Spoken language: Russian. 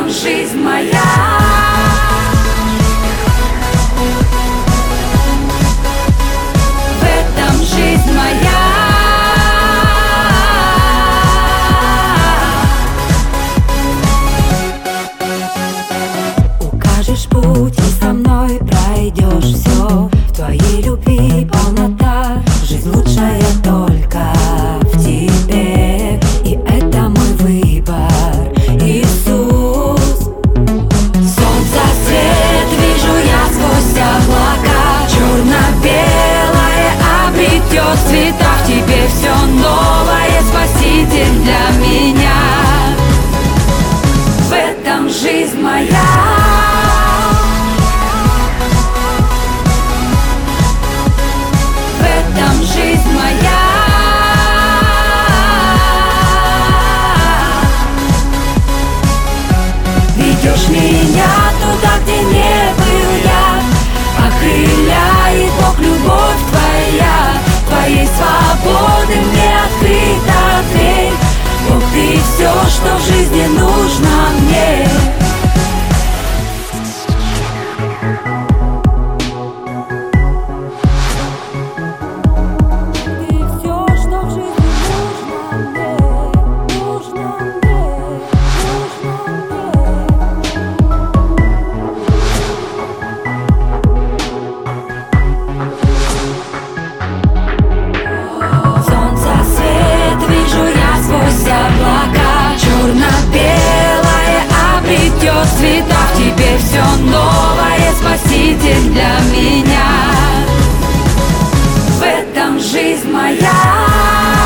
этом жизнь моя. В этом жизнь моя. Укажешь путь и со мной пройдешь все. В твоей любви полнота, жизнь лучшая только в тебе. И это мой выбор, Иисус. Солнце свет вижу я сквозь облака, черно-белое обретет цвета. В тебе все новое, Спаситель для меня. В этом жизнь моя. Жизнь моя. Ведешь меня туда, где не был я, окрыляет Бог, любовь твоя. Твоей свободы мне открыта дверь. Бог, ты все, что в жизни нужно мне. Черно-белое обретет цвета. В тебе все новое, Спаситель для меня. В этом жизнь моя.